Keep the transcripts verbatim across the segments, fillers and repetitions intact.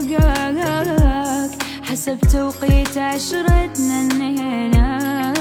فرقك حسب توقيت عشرتنا انهينا.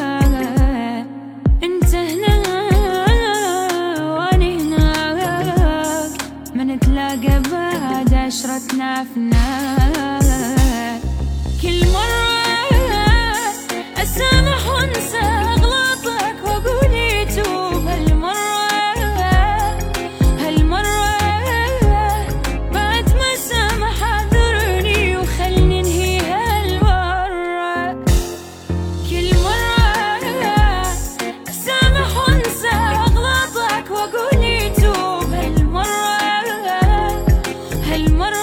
انت هنا وانا هناك، ما نتلاقى بعد عشرتنا فناك. كل مرة أسامح وانسى أغلاطك وأقول يتوب. هالمرة هالمرة بعد ما سامح اعذرني وخلني انهي هالمرة. كل مرة أسامح وانسى أغلاطك وأقول يتوب. هالمرة هالمرة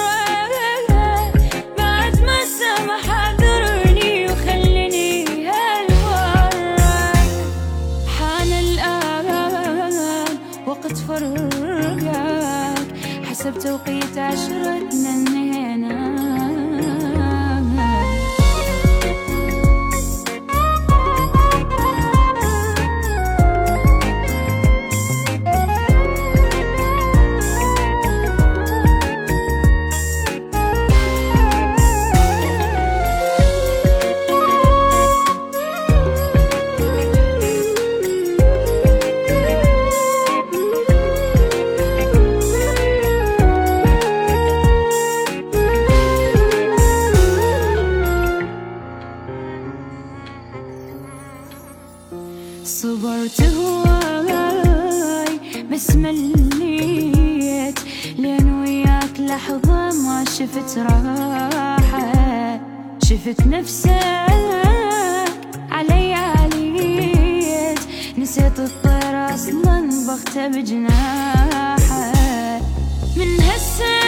بعد ما سامح اعذرني وخلني هالمرة. حان الآن وقت فرقك حسب توقيت عشرتنا انهينا. صبرت هواي بس مليت، لين وياك لحظة ما شفت راحة. شفت نفسك علي عليت، نسيت الطير أصلا بغته بجناحه. من هسه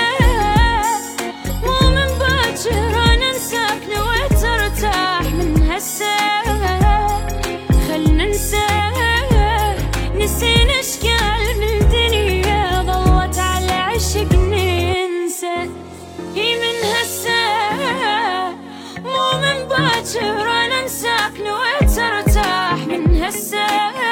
مو من باكر أنا انساك نويت ارتاح. من هسه نسينا اشكال من الدنيا ظلت على عشق ننسى. هي من هسه مو من باكر انا انساك نويت ارتاح. من هسه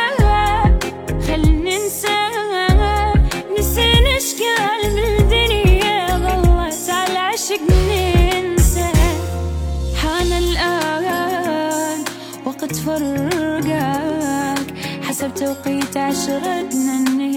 خل ننسى نسينا اشكال من الدنيا ظلت على عشق ننسى. حان الآن وقت فرقك حسب توقيت عشرتنا.